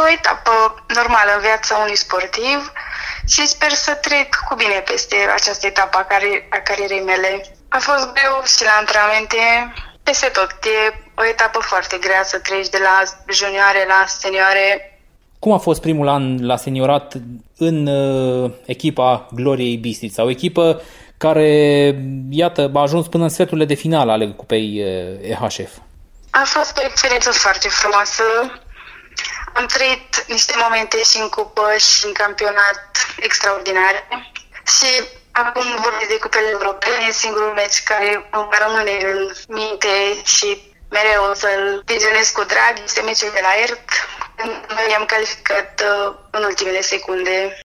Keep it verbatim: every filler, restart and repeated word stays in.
o etapă normală în viața unui sportiv și sper să trec cu bine peste această etapă a, cari- a carierei mele. A fost greu și la antrenamente, peste tot. E o etapă foarte grea să treci de la junioare la senioare. Cum a fost primul an la seniorat în uh, echipa Gloriei Bistrița? O echipă care, iată, a ajuns până în sferturile de finală ale Cupei uh, E H F. A fost o experiență foarte frumoasă. Am trăit niște momente și în cupă și în campionat extraordinare. Și acum vorbesc de cupele europene, singurul meci care îmi rămâne în minte și mereu o să-l vizionez cu drag este meciul de la E R T. Noi am calificat uh, în ultimele secunde.